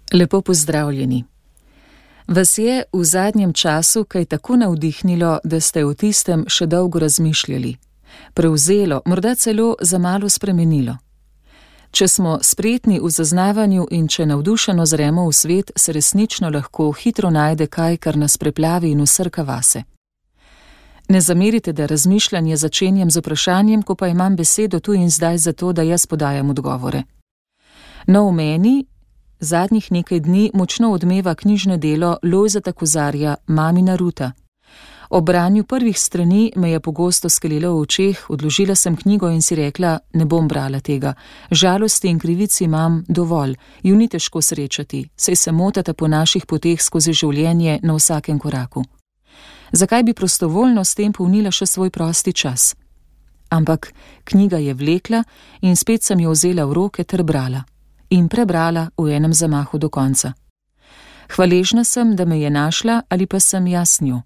Lepo pozdravljeni. Vas je v zadnjem času kaj tako navdihnilo, da ste o tistem še dolgo razmišljali, prevzelo, morda celo za malo spremenilo? Če smo spretni v zaznavanju in če navdušeno zremo v svet, se resnično lahko hitro najde kaj, kar nas preplavi in usrka vase. Ne zamerite, da razmišljanje začenjam z vprašanjem, ko pa imam besedo tu in zdaj zato, da jaz podajam odgovore. No, v meni zadnjih nekaj dni močno odmeva knjižno delo Lojzeta Kozarja Mamina ruta. Ob branju prvih strani me je pogosto skelelo v očeh, odložila sem knjigo in si rekla, ne bom brala tega. Žalosti in krivici imam dovolj, ju ni težko srečati, saj se motata po naših poteh skozi življenje na vsakem koraku. Zakaj bi prostovoljno s tem polnila še svoj prosti čas? Ampak knjiga je vlekla in spet sem jo vzela v roke ter brala. In prebrala v enem zamahu do konca. Hvaležna sem, da me je našla ali pa sem jaz njo.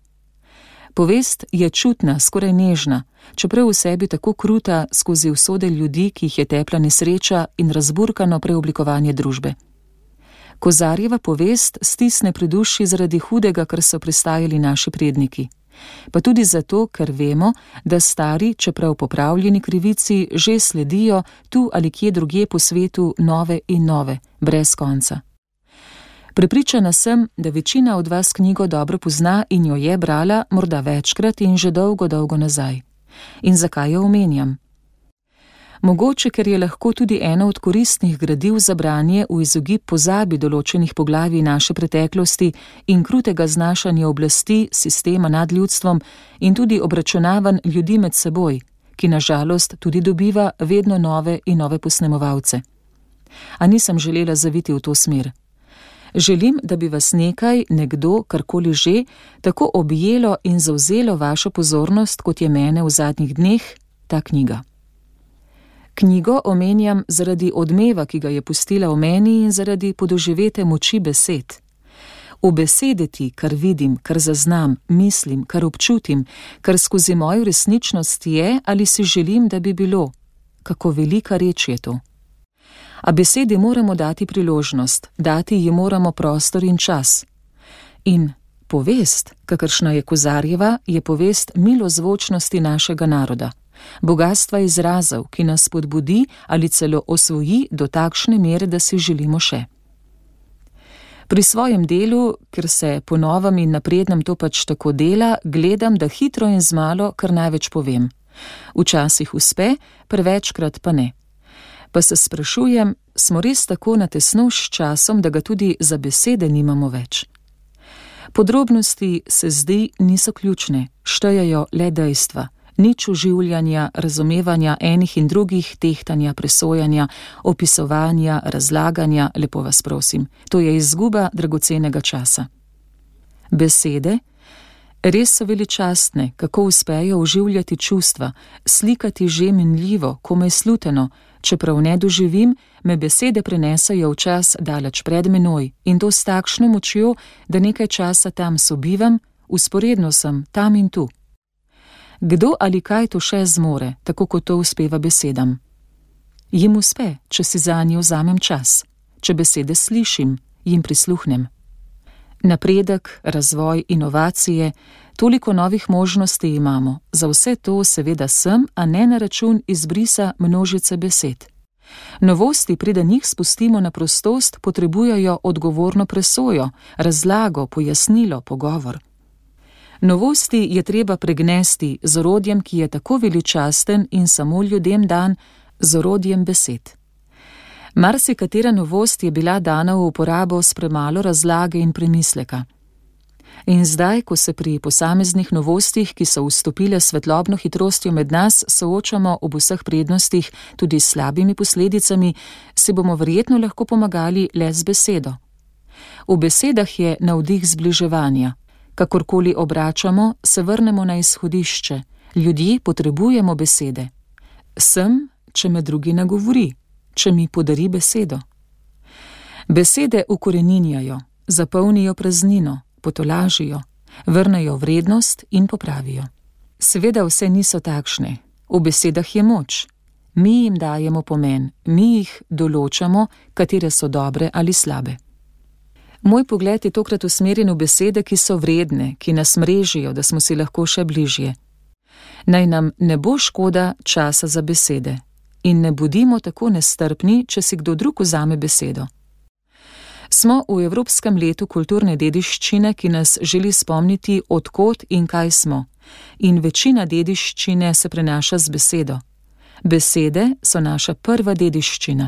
Povest je čutna, skoraj nežna, čeprav v sebi tako kruta skozi usode ljudi, ki jih je tepla nesreča in razburkano preoblikovanje družbe. Kozarjeva povest stisne pri duši zaradi hudega, kar so prestajali naši predniki. Pa tudi zato, ker vemo, da stari, čeprav popravljeni krivici, že sledijo tu ali kje drugje po svetu nove in nove, brez konca. Prepričana sem, da večina od vas knjigo dobro pozna in jo je brala morda večkrat in že dolgo, dolgo nazaj. In zakaj jo omenjam? Mogoče, ker je lahko tudi eno od koristnih gradiv za branje v izogib pozabi določenih poglavij naše preteklosti in krutega znašanja oblasti, sistema nad ljudstvom in tudi obračunavanj ljudi med seboj, ki na žalost tudi dobiva vedno nove in nove posnemovalce. A nisem želela zaviti v to smer. Želim, da bi vas nekaj, nekdo, karkoli že, tako objelo in zavzelo vašo pozornost, kot je mene v zadnjih dneh, ta knjiga. Knjigo omenjam zaradi odmeva, ki ga je pustila v meni in zaradi podoživete moči besed. Ubesediti, kar vidim, kar zaznam, mislim, kar občutim, kar skozi mojo resničnost je ali si želim, da bi bilo. Kako velika reč je to. A besedi moramo dati priložnost, dati ji moramo prostor in čas. In povest, kakršna je Kozarjeva, je povest milozvočnosti našega naroda. Bogatstva izrazov, ki nas spodbudi ali celo osvoji do takšne mere, da si želimo še. Pri svojem delu, ker se po novem in naprednem to pač tako dela, gledam, da hitro in z malo kar največ povem. Včasih uspe, prevečkrat pa ne. Pa se sprašujem, smo res tako natesno s časom, da ga tudi za besede nimamo več. Podrobnosti se zdi niso ključne, štejejo le dejstva. Nič oživljanja, razumevanja enih in drugih, tehtanja, presojanja, opisovanja, razlaganja, lepo vas prosim. To je izguba dragocenega časa. Besede res so veličastne, kako uspejo oživljati čustva, slikati že minljivo, komaj sluteno, čeprav ne doživim, me besede prenesajo v čas daleč pred menoj in to s takšno močjo, da nekaj časa tam sobivam, vzporedno sem tam in tu. Kdo ali kaj to še zmore, tako kot to uspeva besedam? Jim uspe, če si zanje vzamem čas, če besede slišim, jim prisluhnem. Napredek, razvoj, inovacije, toliko novih možnosti imamo, za vse to seveda sem, a ne na račun izbrisa množice besed. Novosti, preden jih spustimo na prostost, potrebujejo odgovorno presojo, razlago, pojasnilo, pogovor. Novosti je treba pregnesti z orodjem, ki je tako veličasten in samo ljudem dan, z orodjem besed. Marsikatera novost je bila dana v uporabo s premalo razlage in premisleka. In zdaj, ko se pri posameznih novostih, ki so vstopile svetlobno hitrostjo med nas, soočamo ob vseh prednostih, tudi s slabimi posledicami, si bomo verjetno lahko pomagali le z besedo. V besedah je navdih zbliževanja. Kakorkoli obračamo, se vrnemo na izhodišče. Ljudje potrebujemo besede. Sem, če me drugi nagovori, če mi podari besedo. Besede ukoreninjajo, zapolnijo praznino, potolažijo, vrnejo vrednost in popravijo. Seveda vse niso takšne. V besedah je moč. Mi jim dajemo pomen, mi jih določamo, katere so dobre ali slabe. Moj pogled je tokrat usmerjen v besede, ki so vredne, ki nas mrežijo, da smo si lahko še bližje. Naj nam ne bo škoda časa za besede in ne bodimo tako nestrpni, če si kdo drug vzame besedo. Smo v Evropskem letu kulturne dediščine, ki nas želi spomniti, od kod in kaj smo, in večina dediščine se prenaša z besedo. Besede so naša prva dediščina.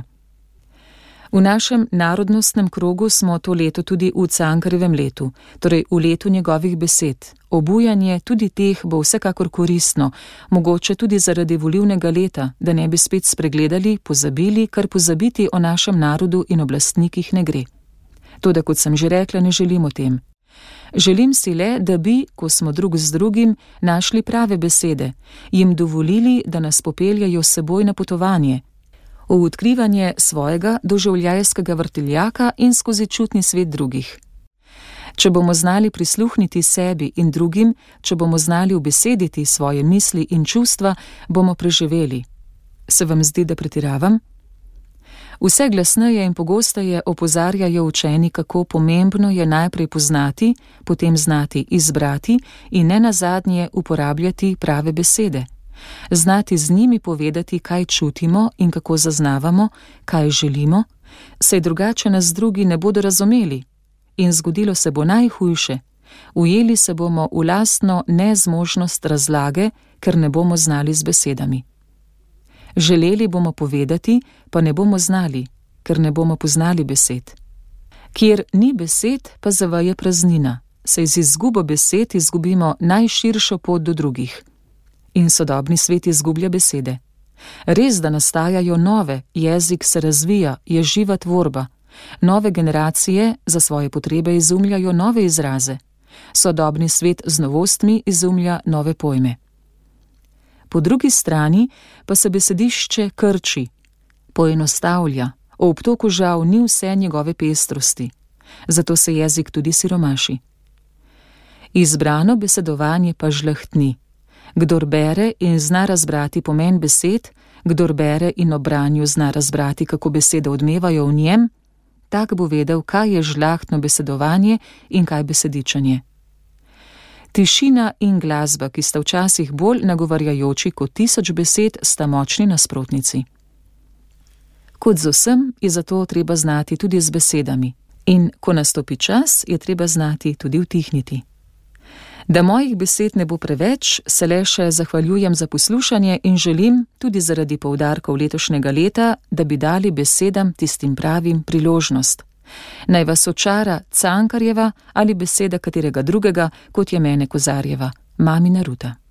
V našem narodnostnem krogu smo to leto tudi v Cankarjevem letu, torej v letu njegovih besed. Obujanje tudi teh bo vsekakor koristno, mogoče tudi zaradi volilnega leta, da ne bi spet spregledali, pozabili, kar pozabiti o našem narodu in oblastnikih ne gre. Toda, kot sem že rekla, ne želim o tem. Želim si le, da bi, ko smo drug z drugim, našli prave besede, jim dovolili, da nas popeljajo s seboj na potovanje, v odkrivanje svojega doživljajskega vrtiljaka in skozi čutni svet drugih. Če bomo znali prisluhniti sebi in drugim, če bomo znali ubesediti svoje misli in čustva, bomo preživeli. Se vam zdi, da pretiravam? Vse glasneje in pogosteje opozarjajo učeni, kako pomembno je najprej poznati, potem znati izbrati in ne nazadnje uporabljati prave besede. Znati z njimi povedati, kaj čutimo in kako zaznavamo, kaj želimo, saj drugače nas drugi ne bodo razumeli. In zgodilo se bo najhujše. Ujeli se bomo v lastno nezmožnost razlage, ker ne bomo znali z besedami. Želeli bomo povedati, pa ne bomo znali, ker ne bomo poznali besed. Kjer ni besed, pa zaveje praznina, saj z izgubo besed izgubimo najširšo pot do drugih. In sodobni svet izgublja besede. Res, da nastajajo nove, jezik se razvija, je živa tvorba. Nove generacije za svoje potrebe izumljajo nove izraze. Sodobni svet z novostmi izumlja nove pojme. Po drugi strani pa se besedišče krči, poenostavlja, v obtoku žal ni vse njegove pestrosti, zato se jezik tudi siromaši. Izbrano besedovanje pa žlehtni. Kdor bere in zna razbrati pomen besed, kdor bere in ob branju zna razbrati, kako besede odmevajo v njem, tak bo vedel, kaj je žlahtno besedovanje in kaj besedičenje. Tišina in glasba, ki sta včasih bolj nagovarjajoči kot 1000 besed, sta močni nasprotnici. Kot z vsem je zato treba znati tudi z besedami. In ko nastopi čas, je treba znati tudi utihniti. Da mojih besed ne bo preveč, se le še zahvaljujem za poslušanje in želim, tudi zaradi poudarkov letošnjega leta, da bi dali besedam tistim pravim priložnost. Naj vas očara Cankarjeva ali beseda katerega drugega, kot je mene Kozarjeva, mamina Ruta.